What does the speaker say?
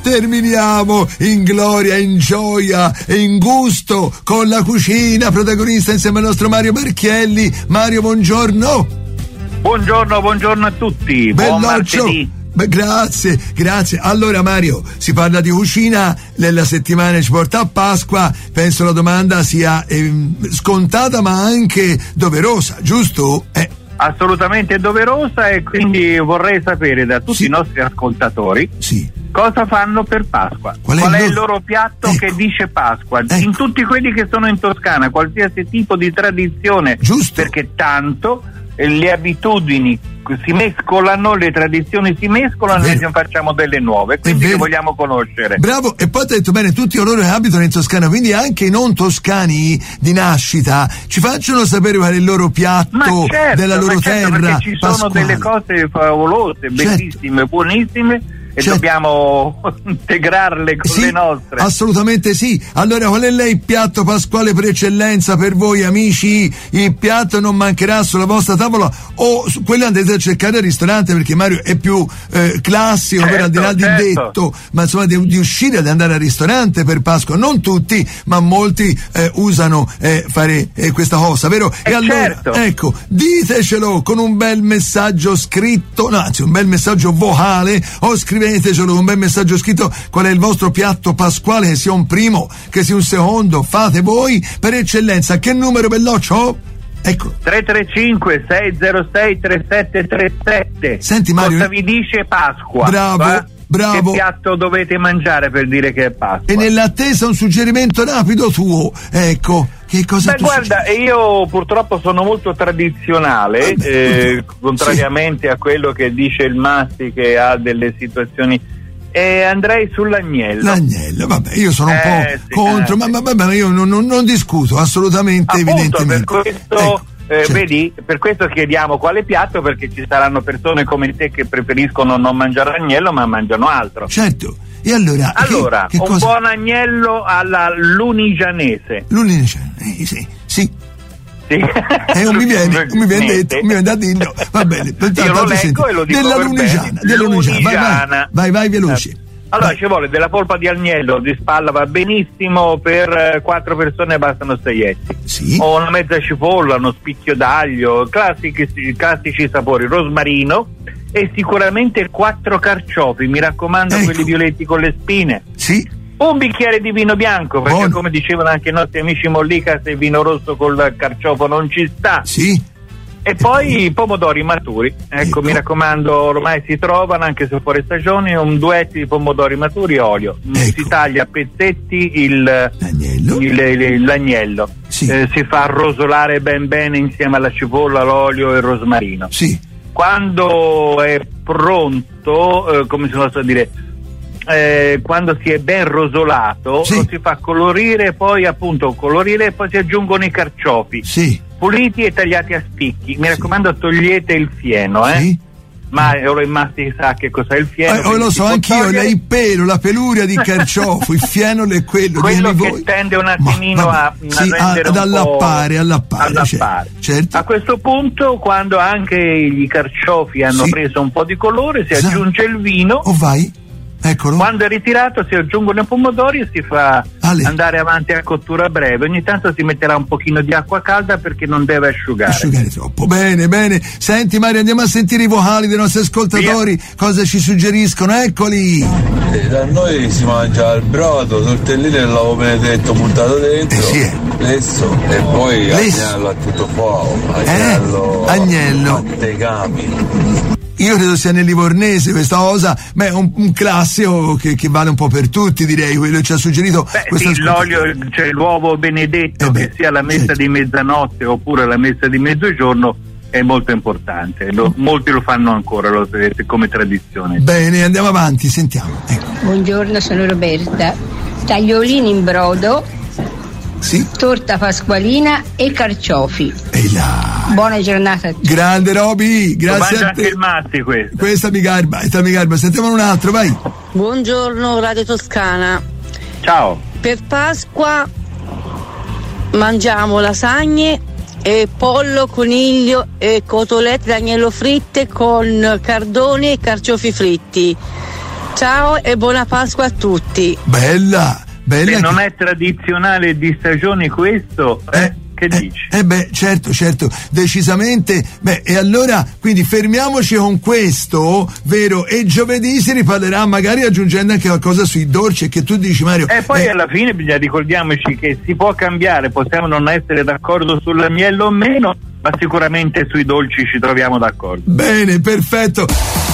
terminiamo in gloria, in gioia e in gusto con la cucina, protagonista insieme al nostro Mario Marchielli. Mario, buongiorno. Buongiorno a tutti. Buon martedì. Beh, grazie. Allora Mario, si parla di cucina, la settimana ci porta a Pasqua, penso la domanda sia scontata ma anche doverosa, giusto? Assolutamente doverosa, e quindi vorrei sapere da tutti i nostri ascoltatori cosa fanno per Pasqua. Qual è il loro piatto che dice Pasqua? In tutti quelli che sono in Toscana, qualsiasi tipo di tradizione, perché tanto le abitudini si mescolano, le tradizioni si mescolano e ne facciamo delle nuove, quindi che vogliamo conoscere. Bravo, e poi ti hai detto bene, tutti coloro che abitano in Toscana, quindi anche i non toscani di nascita, ci facciano sapere qual è il loro piatto della loro terra. Perché ci sono delle cose favolose, bellissime, buonissime, e dobbiamo integrarle con le nostre. Assolutamente sì. Allora, qual è il piatto pasquale per eccellenza per voi, amici? Il piatto non mancherà sulla vostra tavola, o quello andate a cercare al ristorante, perché Mario è più classico, per al di là di detto, ma insomma di uscire, ad andare al ristorante per Pasqua. Non tutti, ma molti usano fare questa cosa, vero? E allora, ecco, ditecelo con un bel messaggio scritto, un bel messaggio vocale, o scrivetecelo con un bel messaggio scritto qual è il vostro piatto pasquale, che sia un primo, che sia un secondo, fate voi per eccellenza. Che numero, belloccio? Ecco. 335 606 3737. Senti Mario, cosa vi dice Pasqua? Bravo. Che piatto dovete mangiare per dire che è Pasqua? E nell'attesa un suggerimento rapido tuo, ecco. Che cosa guarda, io purtroppo sono molto tradizionale, contrariamente a quello che dice il Massi, che ha delle situazioni, andrei sull'agnello. L'agnello, vabbè, io sono un po' contro, ma vabbè, io non discuto assolutamente. Appunto, evidentemente. Per questo vedi, per questo chiediamo quale piatto, perché ci saranno persone come te che preferiscono non mangiare agnello ma mangiano altro. Certo. E allora che un cosa? Buon agnello alla lunigianese. Sì. Non mi viene da dirlo. Va bene, io lo leggo e lo dico della lunigiana. Vai veloce. Allora ci vuole della polpa di agnello di spalla, va benissimo, per 4 persone bastano 6 etti. Sì. O una mezza cipolla, uno spicchio d'aglio, classici sapori, rosmarino, e sicuramente 4 carciofi, mi raccomando, quelli violetti con le spine. Sì. Un bicchiere di vino bianco, perché come dicevano anche i nostri amici Mollica, se il vino rosso col carciofo non ci sta. Sì. E poi i pomodori maturi, ecco, mi raccomando, ormai si trovano anche se fuori stagione, un duetti di pomodori maturi e olio. Si taglia a pezzetti l'agnello. Sì. Si fa arrosolare bene insieme alla cipolla, l'olio e il rosmarino. Sì. Quando è pronto, come si possa dire, quando si è ben rosolato, lo si fa colorire, poi si aggiungono i carciofi puliti e tagliati a spicchi. Mi raccomando, togliete il fieno, ma ora il Massi sa che cos'è il fieno. Lo so anch'io, il pelo, la peluria di carciofo, il fieno è quello che voi. tende un attimino ad allappare. Certo. A questo punto, quando anche i carciofi hanno preso un po' di colore, si aggiunge il vino. Eccolo. Quando è ritirato si aggiungono i pomodori e si fa andare avanti a cottura breve. Ogni tanto si metterà un pochino di acqua calda perché non deve asciugare troppo. Bene. Senti Mario, andiamo a sentire i vocali dei nostri ascoltatori. Cosa ci suggeriscono? Eccoli. Da noi si mangia il brodo, tortellini e l'uovo benedetto buttato dentro, lesso, e poi agnello a tutto fuoco, agnello mantecami. Io credo sia nel livornese questa cosa, ma è un classico che vale un po' per tutti, direi. Quello ci ha suggerito l'olio, cioè l'uovo benedetto, che sia la messa di mezzanotte oppure la messa di mezzogiorno, è molto importante. Molti lo fanno ancora, lo sapete, come tradizione. Bene, andiamo avanti, sentiamo. Ecco. Buongiorno, sono Roberta. Tagliolini in brodo, torta pasqualina e carciofi. Buona giornata a tutti. Grande Roby, grazie a te. Anche il Massi questo. Questa mi garba. Sentiamo un altro, vai. Buongiorno Radio Toscana. Ciao. Per Pasqua mangiamo lasagne e pollo, coniglio e cotolette d'agnello fritte con cardoni e carciofi fritti. Ciao e buona Pasqua a tutti. Bella. Se non è tradizionale di stagione questo, che dici? Certo, decisamente. E allora, quindi fermiamoci con questo, vero? E giovedì si riparlerà, magari aggiungendo anche qualcosa sui dolci, che tu dici, Mario. E poi alla fine ricordiamoci che si può cambiare, possiamo non essere d'accordo sull'agnello o meno, ma sicuramente sui dolci ci troviamo d'accordo. Bene, perfetto.